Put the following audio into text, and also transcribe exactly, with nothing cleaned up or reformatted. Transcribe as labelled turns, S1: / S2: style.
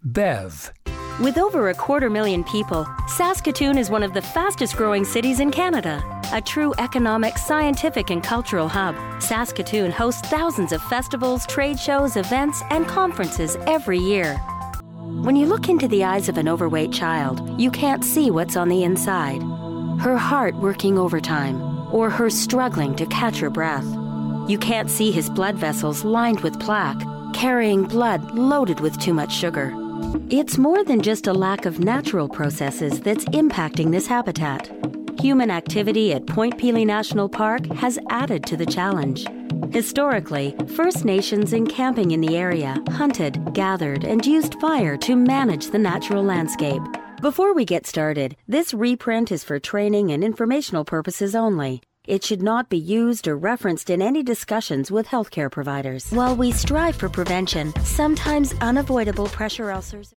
S1: Bev.
S2: With over a quarter million people, Saskatoon is one of the fastest growing cities in Canada. A true economic, scientific, and cultural hub, Saskatoon hosts thousands of festivals, trade shows, events, and conferences every year. When you look into the eyes of an overweight child, you can't see what's on the inside. Her heart working overtime, or her struggling to catch her breath. You can't see his blood vessels lined with plaque, carrying blood loaded with too much sugar. It's more than just a lack of natural processes that's impacting this habitat. Human activity at Point Pelee National Park has added to the challenge. Historically, First Nations encamping in the area hunted, gathered, and used fire to manage the natural landscape. Before we get started, this reprint is for training and informational purposes only. It should not be used or referenced in any discussions with healthcare providers. While we strive for prevention, sometimes unavoidable pressure ulcers